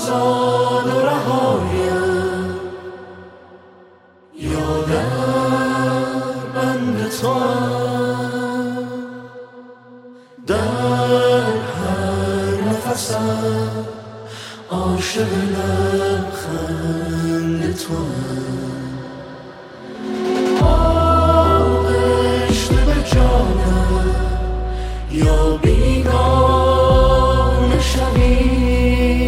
آزاد و رهایم یا در بند توام، در هر نفسم عاشق لبخند توام. آغشته به جانم یا بیگانه شوی،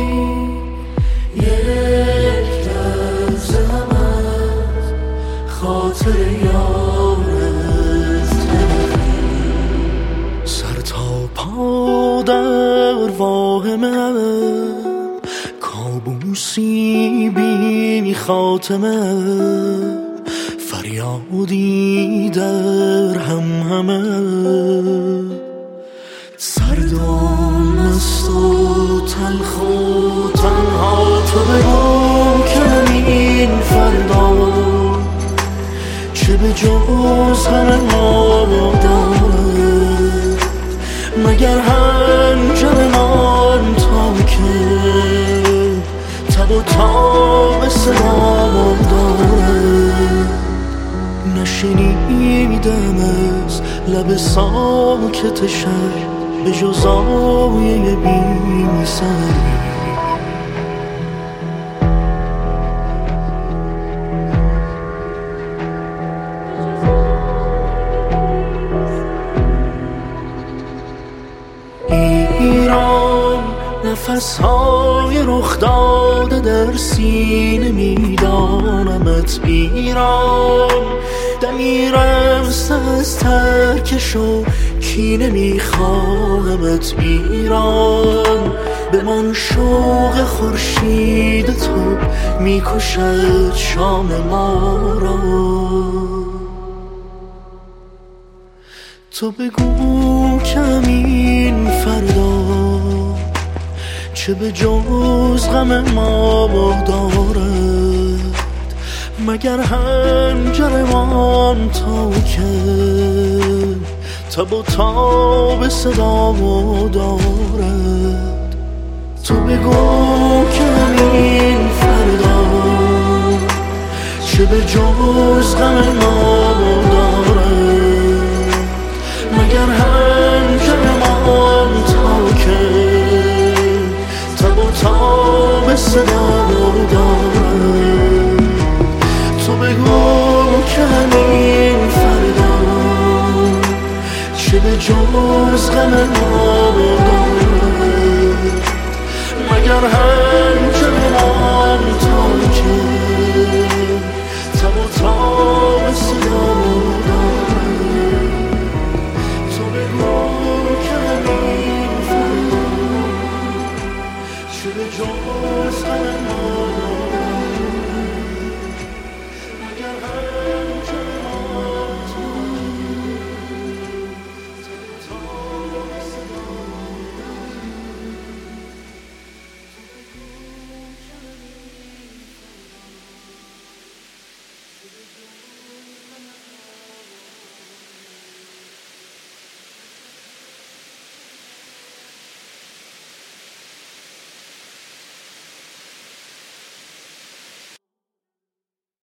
یک لحظه هم از خاطر یارت نبری. سر تا پا در واهمم، کابوسی بی خاتمه، فریادی در همه. سرد و مست و تلخ و تنها تو بگو که این فردا چه به جز غم ما دارد، مگر هنجرمان تا که تب و تاب صدا دارد. نشنیدم از لب ساکت شهر به جز آیه بی سری. ایران نفسهای رخ داده در سینه میدانمت. ایران دمی رمز از ترکش و کینه میخواهمت. ایران بمان شوق خورشید تو میکشد شام ما را. تو بگو کمین فردا چه به جز غم ما دارد، مگر هنجرمان تا که تب و تاب صدا دارد. تو بگو کمین فردا چه به جز غم ما دارد، مگر هنجرمان تا که تب و تاب صدا دارد. تو بگو که همین فردا چه به جز غم ما دارد، مگر